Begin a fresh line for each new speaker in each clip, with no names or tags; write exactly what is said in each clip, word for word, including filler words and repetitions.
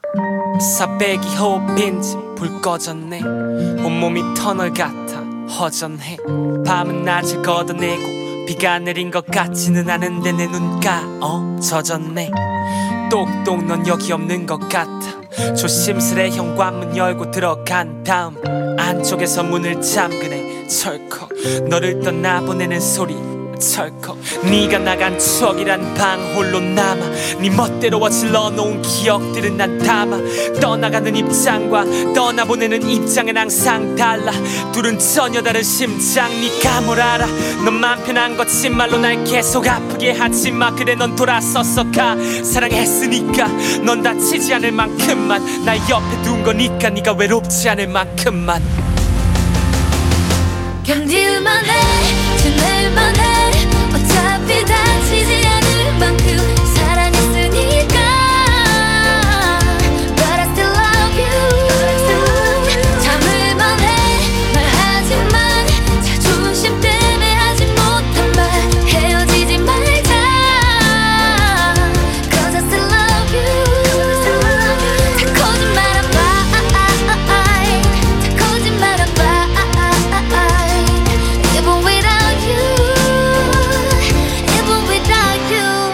사백이 호흡 빈지 불 꺼졌네. 온몸이 터널 같아 허전해. 밤은 낮을 걷어내고 비가 내린 것 같지는 않은데 내 눈가 어 젖었네. 똑똑 넌 여기 없는 것 같아. 조심스레 현관문 열고 들어간 다음 안쪽에서 문을 잠그네. 철컥 너를 떠나보내는 소리 철컥. 네가 나간 추억이란 방 홀로 남아. 네 멋대로 어질러 놓은 기억들은 난 담아. 떠나가는 입장과 떠나보내는 입장은 항상 달라. 둘은 전혀 다른 심장. 네가 뭘 알아. 넌 맘 편한 거지 말로 날 계속 아프게 하지마. 그래 넌 돌아서서 가. 사랑했으니까 넌 다치지 않을 만큼만 날 옆에 둔 거니까. 네가 외롭지 않을 만큼만
견딜만 해 지낼만 해. 어차피 다치지 않을 만큼 사랑했으니까. But I still love you. 참을만 해 말하지만 자존심 때문에 하지 못한 말. 헤어지지 말자 Cause I still love you. 다 거짓말한 말, 다 거짓말한 말. Even without you, even without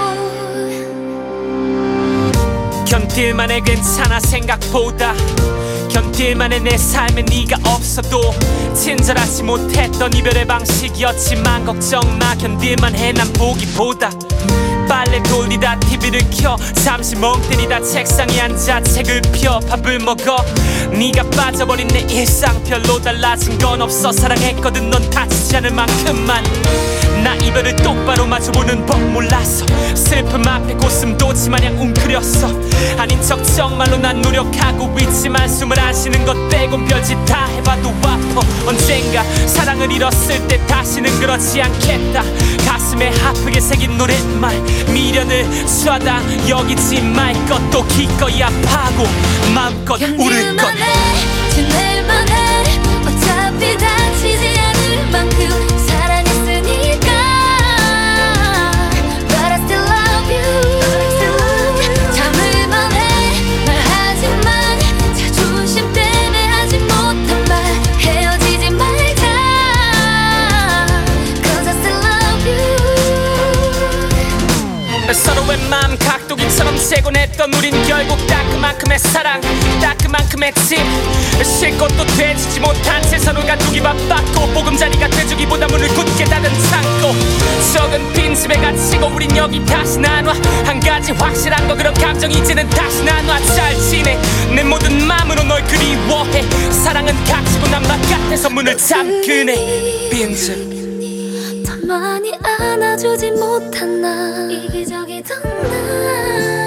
you.
견딜만해 괜찮아 생각보다. 견딜만해 내 삶에 네가 없어도. 친절하지 못했던 이별의 방식이었지만 걱정 마. 견딜만해 난 보기보다. 빨래 돌리다 티비를 켜 잠시 멍 때리다 책상에 앉아 책을 펴 밥을 먹어. 네가 빠져버린 내 일상 별로 달라진 건 없어. 사랑했거든 넌 다치지 않을 만큼만. 나 이별을 똑바로 마주보는 법 몰랐어. 슬픔 앞에 고슴도치 마냥 웅크렸어. 아닌 척 정말로 난 노력하고 있지만 숨을 안 쉬는 것 빼곤 별짓 다 해봐도 아파. 언젠가 사랑을 잃었을 때 다시는 그러지 않겠다. 가슴에 아프게 새긴 노랫말. 미련을 쏴다 여기지 말 것도 기꺼이 아파하고 마음껏 울을 것.
견딜만 해 지낼만 해. 어차피 다치지 않을 만큼 사랑했으니까. But I still love you. 참을만 해 말하지만 자존심 때문에 하지 못한 말. 헤어지지 말자 Cause I still love you.
서로의 마음 각도기처럼 재곤 했던 우린 결국 딱 그만큼의 사랑 딱 그만큼의 집. 쉴 것도 되지지 못한 채 서로가 두기 바빴고 보금자리가 돼주기보다 문을 굳게 닫은 창고. 적은 빈집에 갇히고 우린 여기 다시 나눠. 한 가지 확실한 거 그런 감정 이제는 다시 나눠. 잘 지내 내 모든 마음으로 널 그리워해. 사랑은 갇히고 난 바깥에서 문을 잠그네. 빈집
더 많이 안아주지 못한 나. 이기적이던 나